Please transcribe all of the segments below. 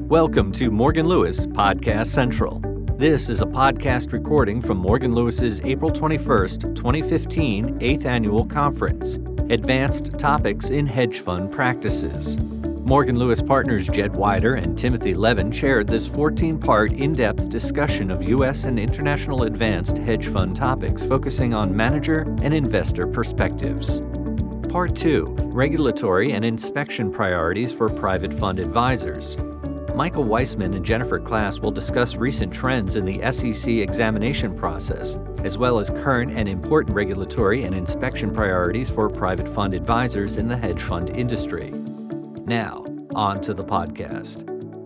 Welcome to Morgan Lewis Podcast Central. This is a podcast recording from Morgan Lewis's April 21st, 2015 8th Annual Conference, Advanced Topics in Hedge Fund Practices. Morgan Lewis partners Jed Wider and Timothy Levin chaired this 14-part in-depth discussion of U.S. and international advanced hedge fund topics focusing on manager and investor perspectives. Part 2, Regulatory and Inspection Priorities for Private Fund Advisors. Michael Weissman and Jennifer Klass will discuss recent trends in the SEC examination process, as well as current and important regulatory and inspection priorities for private fund advisors in the hedge fund industry. Now, on to the podcast.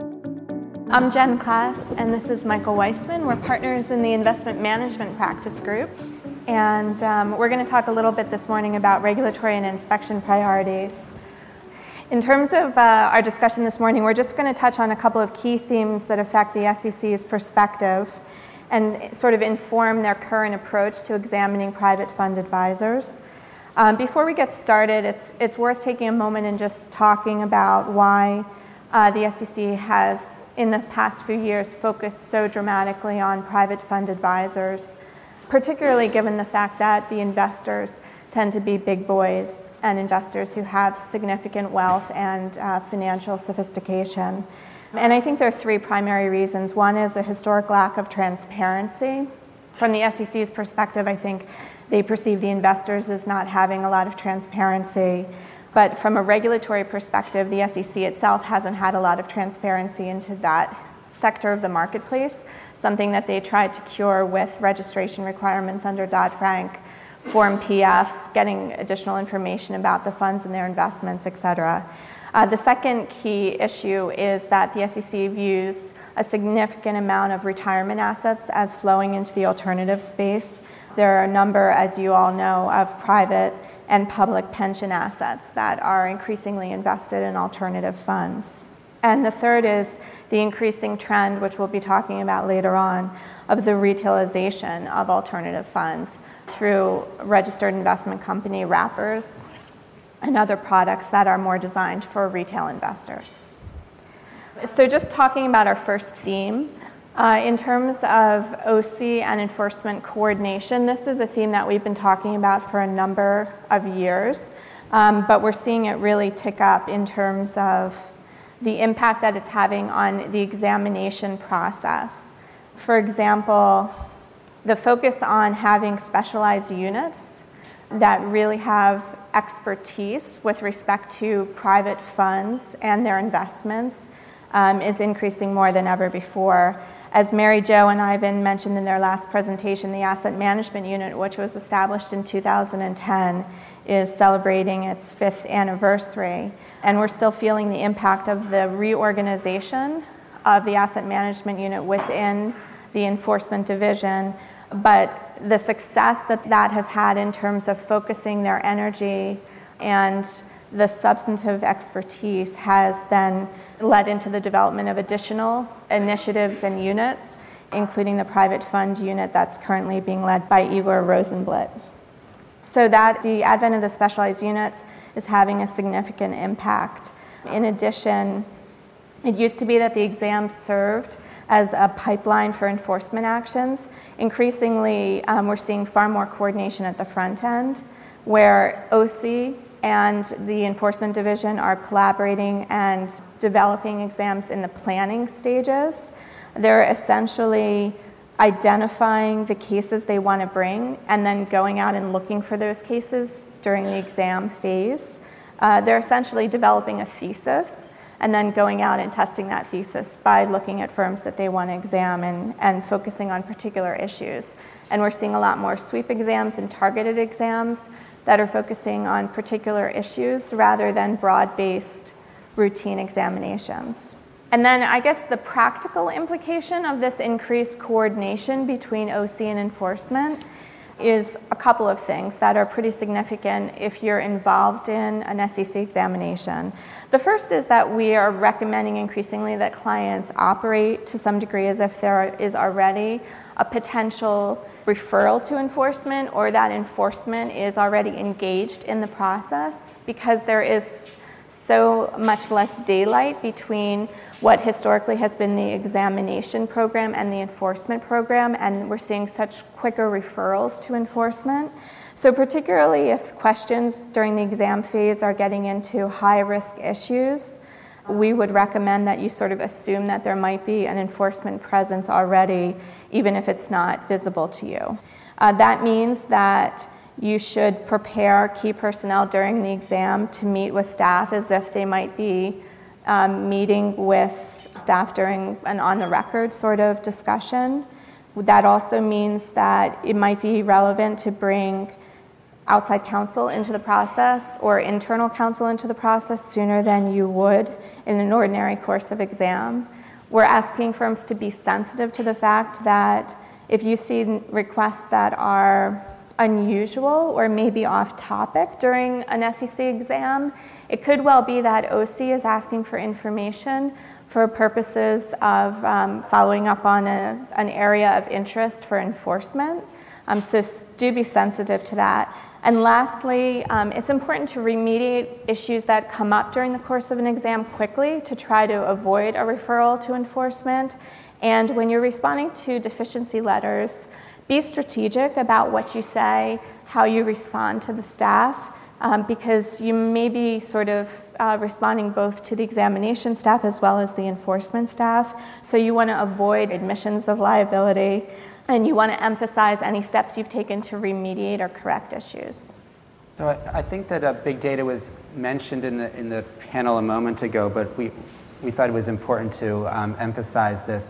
I'm Jen Klass, and this is Michael Weissman. We're partners in the Investment Management Practice Group, and we're going to talk a little bit this morning about regulatory and inspection priorities. In terms of our discussion this morning, we're just going to touch on a couple of key themes that affect the SEC's perspective and sort of inform their current approach to examining private fund advisors. Before we get started, it's worth taking a moment and just talking about why the SEC has, in the past few years, focused so dramatically on private fund advisors, particularly given the fact that the investors tend to be big boys and investors who have significant wealth and financial sophistication. And I think there are three primary reasons. One is a historic lack of transparency. From the SEC's perspective, I think they perceive the investors as not having a lot of transparency. But from a regulatory perspective, the SEC itself hasn't had a lot of transparency into that sector of the marketplace, something that they tried to cure with registration requirements under Dodd-Frank, Form PF, getting additional information about the funds and their investments, et cetera. The second key issue is that the SEC views a significant amount of retirement assets as flowing into the alternative space. There are a number, as you all know, of private and public pension assets that are increasingly invested in alternative funds. And the third is the increasing trend, which we'll be talking about later on, of the retailization of alternative funds through registered investment company wrappers and other products that are more designed for retail investors. So just talking about our first theme, in terms of OC and enforcement coordination, this is a theme that we've been talking about for a number of years, but we're seeing it really tick up in terms of the impact that it's having on the examination process. For example, the focus on having specialized units that really have expertise with respect to private funds and their investments is increasing more than ever before. As Mary Jo and Ivan mentioned in their last presentation, the Asset Management Unit, which was established in 2010, is celebrating its 5th anniversary. And we're still feeling the impact of the reorganization of the Asset Management Unit within the Enforcement Division. But the success that that has had in terms of focusing their energy and the substantive expertise has then led into the development of additional initiatives and units, including the private fund unit that's currently being led by Igor Rosenblit. So that the advent of the specialized units is having a significant impact. In addition, it used to be that the exams served as a pipeline for enforcement actions. Increasingly, we're seeing far more coordination at the front end, where OC and the Enforcement Division are collaborating and developing exams in the planning stages. They're essentially identifying the cases they want to bring and then going out and looking for those cases during the exam phase. They're essentially developing a thesis and then going out and testing that thesis by looking at firms that they want to examine and focusing on particular issues. And we're seeing a lot more sweep exams and targeted exams that are focusing on particular issues rather than broad-based routine examinations. And then I guess the practical implication of this increased coordination between OC and enforcement is a couple of things that are pretty significant if you're involved in an SEC examination. The first is that we are recommending increasingly that clients operate to some degree as if there is already a potential referral to enforcement or that enforcement is already engaged in the process, because there is so much less daylight between what historically has been the examination program and the enforcement program, and we're seeing such quicker referrals to enforcement. So particularly if questions during the exam phase are getting into high-risk issues, we would recommend that you sort of assume that there might be an enforcement presence already, even if it's not visible to you. That means that you should prepare key personnel during the exam to meet with staff as if they might be meeting with staff during an on-the-record sort of discussion. That also means that it might be relevant to bring outside counsel into the process or internal counsel into the process sooner than you would in an ordinary course of exam. We're asking firms to be sensitive to the fact that if you see requests that are unusual or maybe off topic during an SEC exam, it could well be that OC is asking for information for purposes of following up on an area of interest for enforcement. So do be sensitive to that. And lastly, it's important to remediate issues that come up during the course of an exam quickly to try to avoid a referral to enforcement. And when you're responding to deficiency letters, be strategic about what you say, how you respond to the staff, because you may be sort of responding both to the examination staff as well as the enforcement staff. So you want to avoid admissions of liability, and you want to emphasize any steps you've taken to remediate or correct issues. So I think that big data was mentioned in the panel a moment ago, but we thought it was important to emphasize this.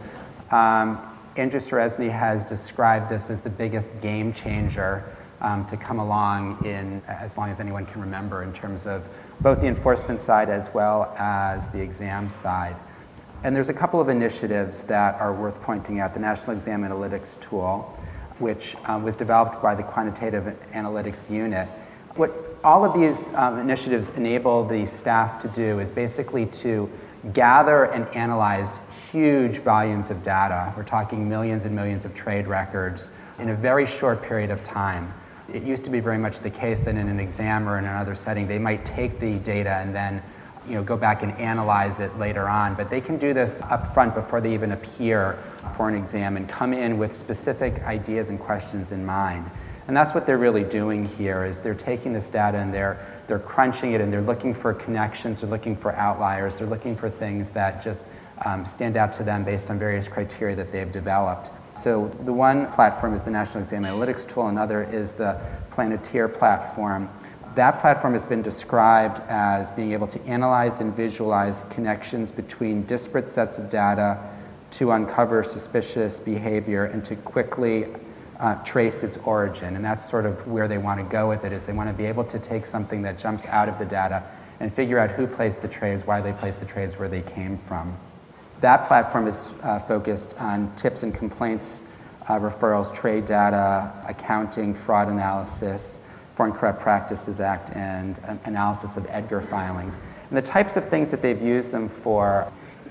Andrew Seresny has described this as the biggest game changer to come along in as long as anyone can remember in terms of both the enforcement side as well as the exam side. And there's a couple of initiatives that are worth pointing out. The National Exam Analytics Tool, which was developed by the Quantitative Analytics Unit. What all of these initiatives enable the staff to do is basically to gather and analyze huge volumes of data. We're talking millions and millions of trade records in a very short period of time. It used to be very much the case that in an exam or in another setting, they might take the data and then go back and analyze it later on, but they can do this up front before they even appear for an exam and come in with specific ideas and questions in mind. And that's what they're really doing here, is they're taking this data and they're crunching it and they're looking for connections, they're looking for outliers, they're looking for things that just stand out to them based on various criteria that they've developed. So the one platform is the National Exam Analytics Tool, another is the Planeteer platform. That platform has been described as being able to analyze and visualize connections between disparate sets of data to uncover suspicious behavior and to quickly trace its origin. And that's sort of where they want to go with it, is they want to be able to take something that jumps out of the data and figure out who placed the trades, why they placed the trades, where they came from. That platform is focused on tips and complaints, referrals, trade data, accounting, fraud analysis, Foreign Corrupt Practices Act, and analysis of Edgar filings. And the types of things that they've used them for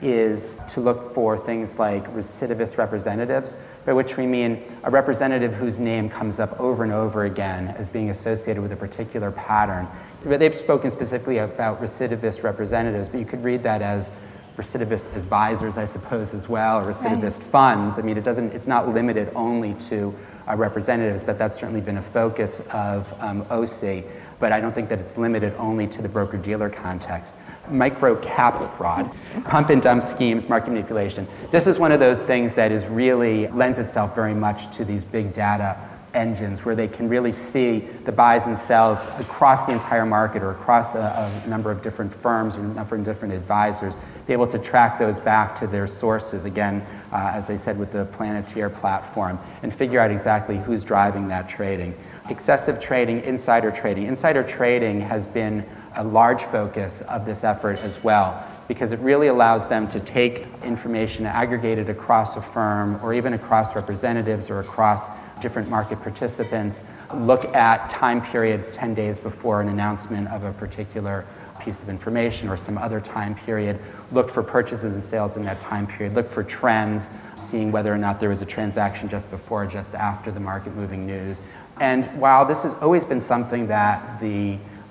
is to look for things like recidivist representatives, by which we mean a representative whose name comes up over and over again as being associated with a particular pattern. But they've spoken specifically about recidivist representatives, but you could read that as recidivist advisors, I suppose, as well, or recidivist funds. I mean, it's not limited only to representatives, but that's certainly been a focus of OC. But I don't think that it's limited only to the broker-dealer context. Micro-cap fraud, pump and dump schemes, market manipulation. This is one of those things that is really lends itself very much to these big data engines where they can really see the buys and sells across the entire market or across a number of different firms or a number of different advisors, be able to track those back to their sources, again, as I said, with the Planeteer platform, and figure out exactly who's driving that trading. Excessive trading, insider trading. Insider trading has been a large focus of this effort as well, because it really allows them to take information aggregated across a firm or even across representatives or across different market participants, look at time periods 10 days before an announcement of a particular piece of information or some other time period, look for purchases and sales in that time period, look for trends, seeing whether or not there was a transaction just before or just after the market moving news. And while this has always been something that the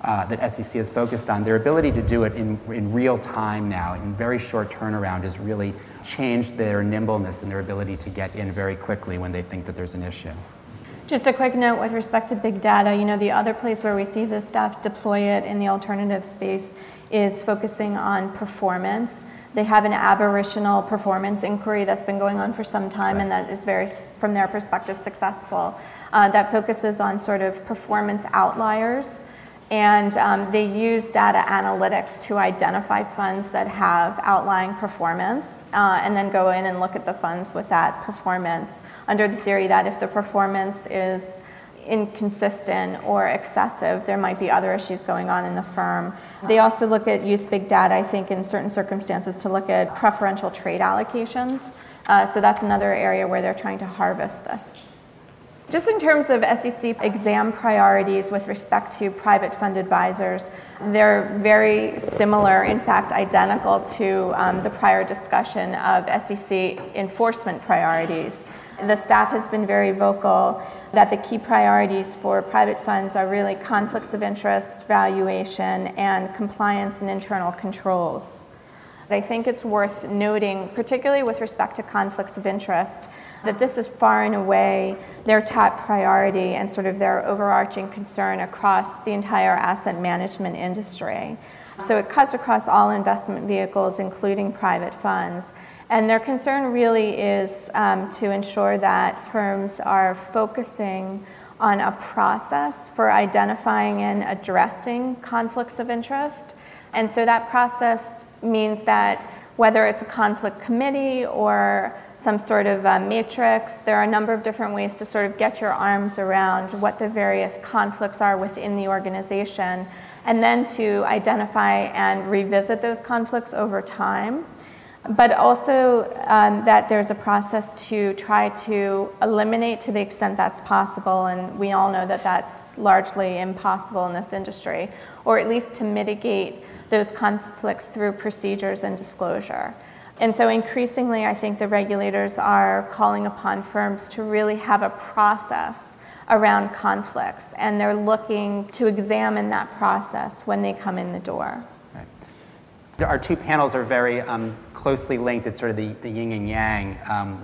that SEC is focused on, their ability to do it in real time now, in very short turnaround, has really changed their nimbleness and their ability to get in very quickly when they think that there's an issue. Just a quick note with respect to big data, the other place where we see this stuff deploy it in the alternative space is focusing on performance. They have an aberrational performance inquiry that's been going on for some time, and that is very, from their perspective, successful. That focuses on sort of performance outliers, and they use data analytics to identify funds that have outlying performance, and then go in and look at the funds with that performance under the theory that if the performance is inconsistent or excessive, there might be other issues going on in the firm. They also use big data, I think, in certain circumstances to look at preferential trade allocations. So that's another area where they're trying to harvest this. Just in terms of SEC exam priorities with respect to private fund advisors, they're very similar, in fact identical to the prior discussion of SEC enforcement priorities. The staff has been very vocal that the key priorities for private funds are really conflicts of interest, valuation, and compliance and internal controls. I think it's worth noting, particularly with respect to conflicts of interest, that this is far and away their top priority and sort of their overarching concern across the entire asset management industry. So it cuts across all investment vehicles, including private funds. And their concern really is to ensure that firms are focusing on a process for identifying and addressing conflicts of interest. And so that process means that whether it's a conflict committee or some sort of matrix, there are a number of different ways to sort of get your arms around what the various conflicts are within the organization, and then to identify and revisit those conflicts over time. But also that there's a process to try to eliminate to the extent that's possible, and we all know that that's largely impossible in this industry, or at least to mitigate those conflicts through procedures and disclosure. And so increasingly, I think the regulators are calling upon firms to really have a process around conflicts, and they're looking to examine that process when they come in the door. Our two panels are very closely linked. It's sort of the yin and yang.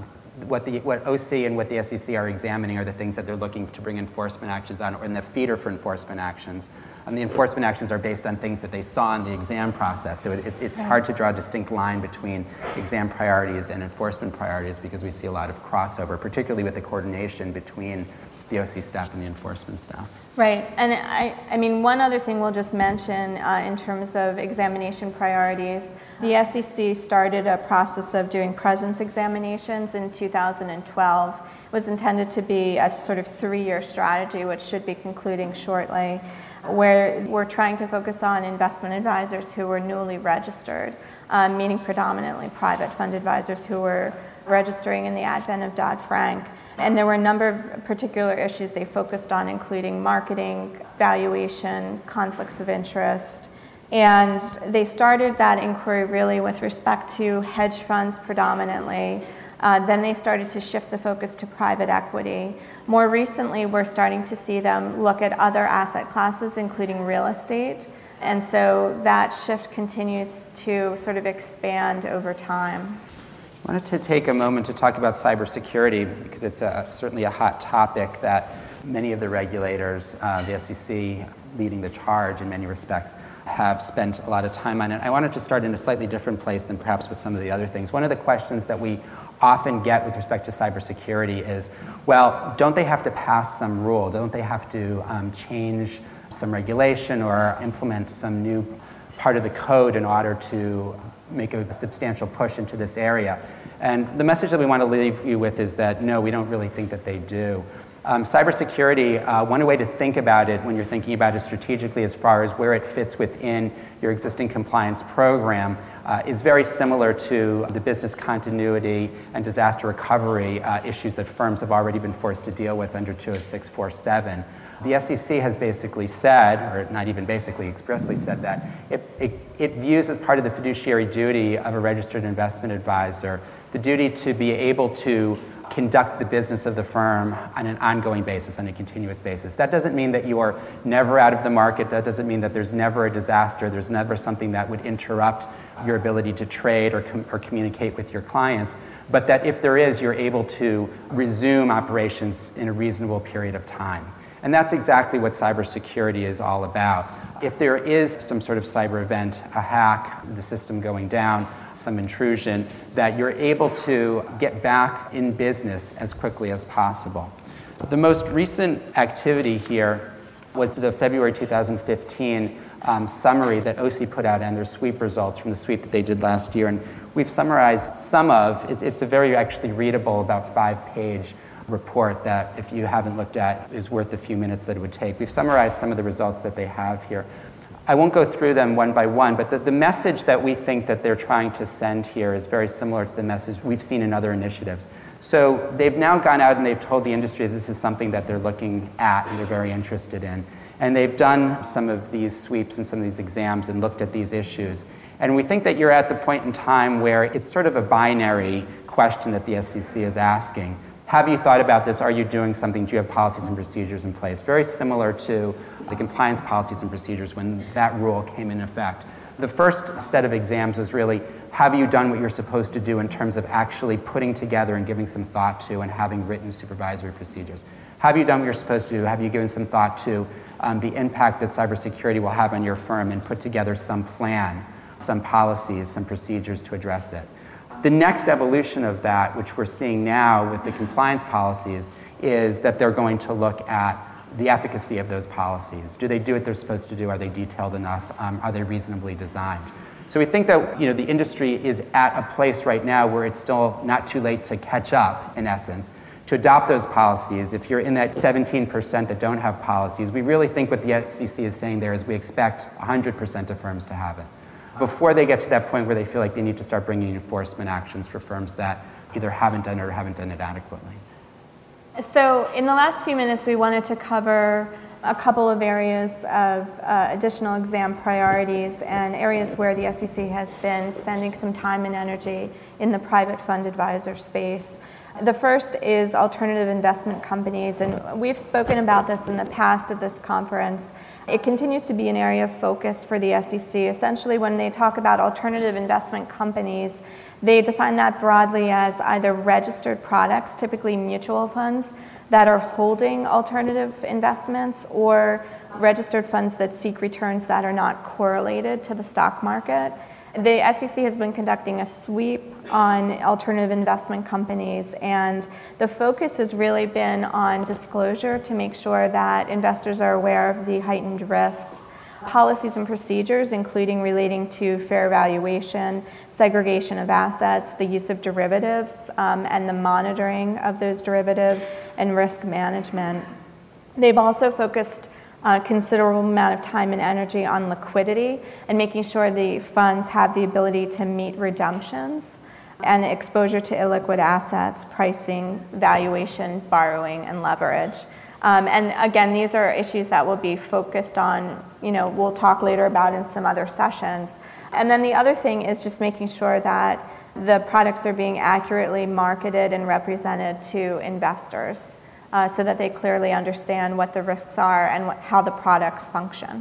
What OC and what the SEC are examining are the things that they're looking to bring enforcement actions on, or in the feeder for enforcement actions. The enforcement actions are based on things that they saw in the exam process. So it's hard to draw a distinct line between exam priorities and enforcement priorities because we see a lot of crossover, particularly with the coordination between the OC staff and the enforcement staff. Right, and I mean, one other thing we'll just mention in terms of examination priorities, the SEC started a process of doing presence examinations in 2012. It was intended to be a sort of 3-year strategy, which should be concluding shortly, where we're trying to focus on investment advisors who were newly registered, meaning predominantly private fund advisors who were registering in the advent of Dodd-Frank. And there were a number of particular issues they focused on, including marketing, valuation, conflicts of interest. And they started that inquiry really with respect to hedge funds predominantly. Then they started to shift the focus to private equity. More recently, we're starting to see them look at other asset classes, including real estate. And so that shift continues to sort of expand over time. I wanted to take a moment to talk about cybersecurity because it's certainly a hot topic that many of the regulators, the SEC leading the charge in many respects, have spent a lot of time on it. I wanted to start in a slightly different place than perhaps with some of the other things. One of the questions that we often get with respect to cybersecurity is, well, don't they have to pass some rule? Don't they have to change some regulation or implement some new part of the code in order to make a substantial push into this area? And the message that we want to leave you with is that no, we don't really think that they do. Cybersecurity, one way to think about it when you're thinking about it strategically as far as where it fits within your existing compliance program is very similar to the business continuity and disaster recovery issues that firms have already been forced to deal with under 20647. The SEC has basically said, or not even basically, expressly said that it views as part of the fiduciary duty of a registered investment advisor the duty to be able to conduct the business of the firm on an ongoing basis, on a continuous basis. That doesn't mean that you are never out of the market. That doesn't mean that there's never a disaster. There's never something that would interrupt your ability to trade or communicate with your clients. But that if there is, you're able to resume operations in a reasonable period of time. And that's exactly what cybersecurity is all about. If there is some sort of cyber event, a hack, the system going down, some intrusion, that you're able to get back in business as quickly as possible. The most recent activity here was the February 2015 summary that OC put out and their sweep results from the sweep that they did last year. And we've summarized some of, it's a very actually readable, about 5-page report that if you haven't looked at is worth the few minutes that it would take. We've summarized some of the results that they have here. I won't go through them one by one, but the message that we think that they're trying to send here is very similar to the message we've seen in other initiatives. So they've now gone out and they've told the industry that this is something that they're looking at and they're very interested in. And they've done some of these sweeps and some of these exams and looked at these issues. And we think that you're at the point in time where it's sort of a binary question that the SEC is asking. Have you thought about this? Are you doing something? Do you have policies and procedures in place? Very similar to the compliance policies and procedures when that rule came in effect. The first set of exams was really, have you done what you're supposed to do in terms of actually putting together and giving some thought to and having written supervisory procedures? Have you done what you're supposed to do? Have you given some thought to the impact that cybersecurity will have on your firm and put together some plan, some policies, some procedures to address it? The next evolution of that, which we're seeing now with the compliance policies, is that they're going to look at the efficacy of those policies. Do they do what they're supposed to do? Are they detailed enough? Are they reasonably designed? So we think that the industry is at a place right now where it's still not too late to catch up, in essence, to adopt those policies. If you're in that 17% that don't have policies, we really think what the SEC is saying there is we expect 100% of firms to have it, before they get to that point where they feel like they need to start bringing enforcement actions for firms that either haven't done it or haven't done it adequately. So in the last few minutes, we wanted to cover a couple of areas of additional exam priorities and areas where the SEC has been spending some time and energy in the private fund advisor space. The first is alternative investment companies, and we've spoken about this in the past at this conference. It continues to be an area of focus for the SEC. Essentially, when they talk about alternative investment companies, they define that broadly as either registered products, typically mutual funds, that are holding alternative investments, or registered funds that seek returns that are not correlated to the stock market. The SEC has been conducting a sweep on alternative investment companies, and the focus has really been on disclosure to make sure that investors are aware of the heightened risks, policies and procedures, including relating to fair valuation, segregation of assets, the use of derivatives, and the monitoring of those derivatives, and risk management. They've also focused a considerable amount of time and energy on liquidity and making sure the funds have the ability to meet redemptions and exposure to illiquid assets, pricing, valuation, borrowing, and leverage. And again, these are issues that will be focused on, we'll talk later about in some other sessions. And then the other thing is just making sure that the products are being accurately marketed and represented to investors, so that they clearly understand what the risks are and how the products function.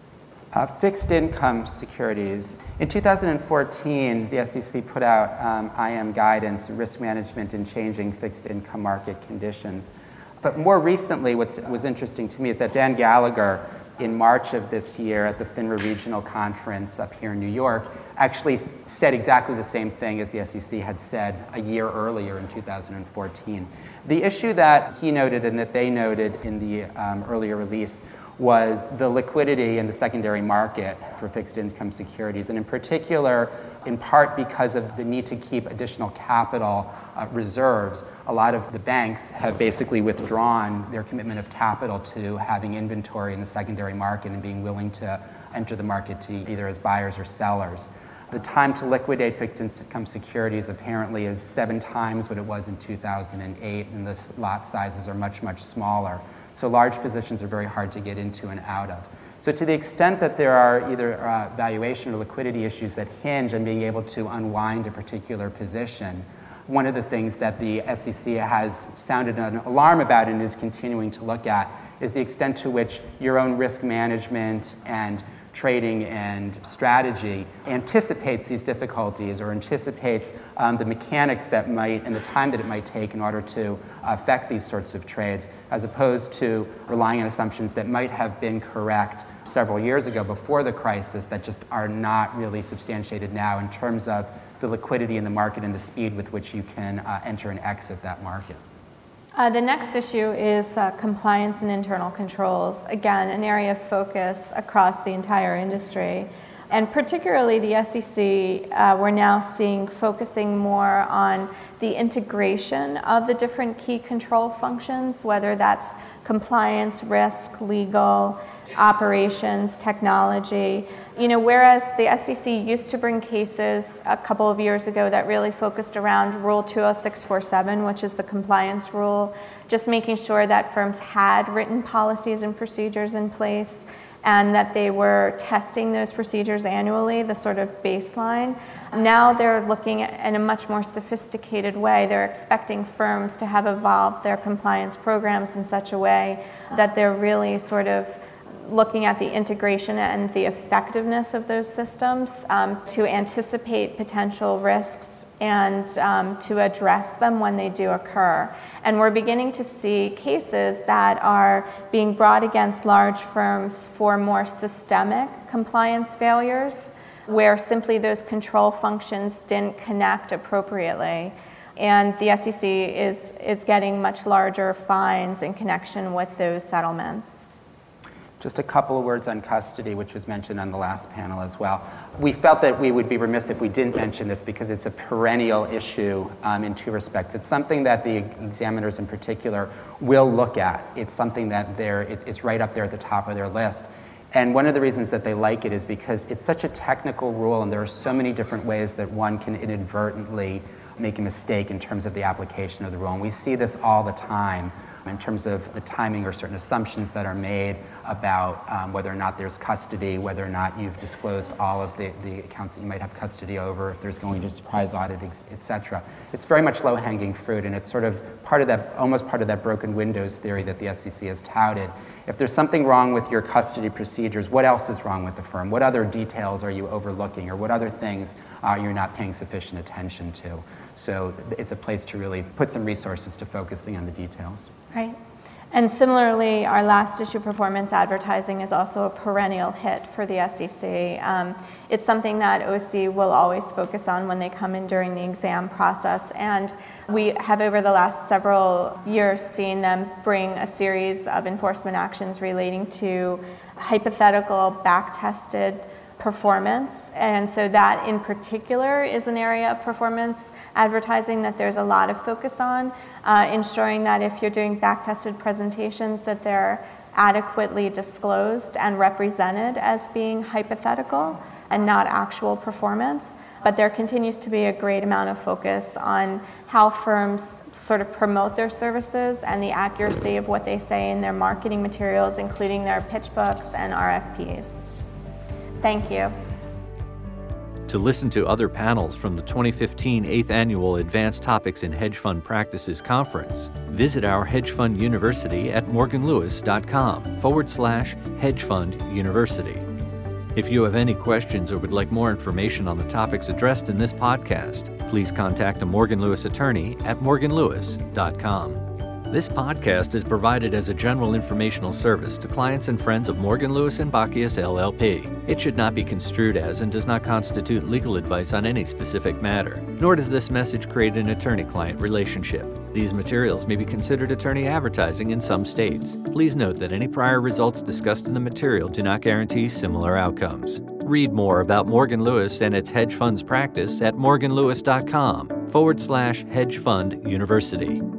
Fixed income securities. In 2014, the SEC put out IM guidance, risk management in changing fixed income market conditions. But more recently, what was interesting to me is that Dan Gallagher, in March of this year at the FINRA Regional Conference up here in New York, actually said exactly the same thing as the SEC had said a year earlier in 2014. The issue that he noted and that they noted in the earlier release was the liquidity in the secondary market for fixed income securities, and in particular, in part because of the need to keep additional capital reserves. A lot of the banks have basically withdrawn their commitment of capital to having inventory in the secondary market and being willing to enter the market to either as buyers or sellers. The time to liquidate fixed income securities apparently is 7 times what it was in 2008, and the lot sizes are much, much smaller. So large positions are very hard to get into and out of. So to the extent that there are either valuation or liquidity issues that hinge on being able to unwind a particular position, one of the things that the SEC has sounded an alarm about and is continuing to look at is the extent to which your own risk management and trading and strategy anticipates these difficulties or anticipates the mechanics that might and the time that it might take in order to affect these sorts of trades, as opposed to relying on assumptions that might have been correct several years ago before the crisis that just are not really substantiated now in terms of the liquidity in the market and the speed with which you can enter and exit that market. The next issue is compliance and internal controls. Again, an area of focus across the entire industry. And particularly the SEC, we're now seeing focusing more on the integration of the different key control functions, whether that's compliance, risk, legal, operations, technology. Whereas the SEC used to bring cases a couple of years ago that really focused around Rule 20647, which is the compliance rule, just making sure that firms had written policies and procedures in place and that they were testing those procedures annually, the sort of baseline. Now they're looking at, in a much more sophisticated way. They're expecting firms to have evolved their compliance programs in such a way that they're really sort of looking at the integration and the effectiveness of those systems to anticipate potential risks and to address them when they do occur. And we're beginning to see cases that are being brought against large firms for more systemic compliance failures, where simply those control functions didn't connect appropriately. And the SEC is getting much larger fines in connection with those settlements. Just a couple of words on custody, which was mentioned on the last panel as well. We felt that we would be remiss if we didn't mention this because it's a perennial issue in two respects. It's something that the examiners in particular will look at. It's something that it's right up there at the top of their list. And one of the reasons that they like it is because it's such a technical rule and there are so many different ways that one can inadvertently make a mistake in terms of the application of the rule. And we see this all the time in terms of the timing or certain assumptions that are made about whether or not there's custody, whether or not you've disclosed all of the accounts that you might have custody over, if there's going to surprise audit, et cetera. It's very much low-hanging fruit, and it's sort of almost part of that broken windows theory that the SEC has touted. If there's something wrong with your custody procedures, what else is wrong with the firm? What other details are you overlooking, or what other things you're not paying sufficient attention to? So it's a place to really put some resources to focusing on the details. Right. And similarly, our last issue, performance advertising, is also a perennial hit for the SEC. It's something that OC will always focus on when they come in during the exam process. And we have, over the last several years, seen them bring a series of enforcement actions relating to hypothetical, back-tested performance. And so that in particular is an area of performance advertising that there's a lot of focus on, ensuring that if you're doing back-tested presentations that they're adequately disclosed and represented as being hypothetical and not actual performance. But there continues to be a great amount of focus on how firms sort of promote their services and the accuracy of what they say in their marketing materials, including their pitch books and RFPs. Thank you. To listen to other panels from the 2015 8th Annual Advanced Topics in Hedge Fund Practices Conference, visit our Hedge Fund University at morganlewis.com/Hedge Fund University. If you have any questions or would like more information on the topics addressed in this podcast, please contact a Morgan Lewis attorney at morganlewis.com. This podcast is provided as a general informational service to clients and friends of Morgan Lewis & Bockius LLP. It should not be construed as and does not constitute legal advice on any specific matter, nor does this message create an attorney-client relationship. These materials may be considered attorney advertising in some states. Please note that any prior results discussed in the material do not guarantee similar outcomes. Read more about Morgan Lewis and its hedge funds practice at morganlewis.com/Hedge Fund University.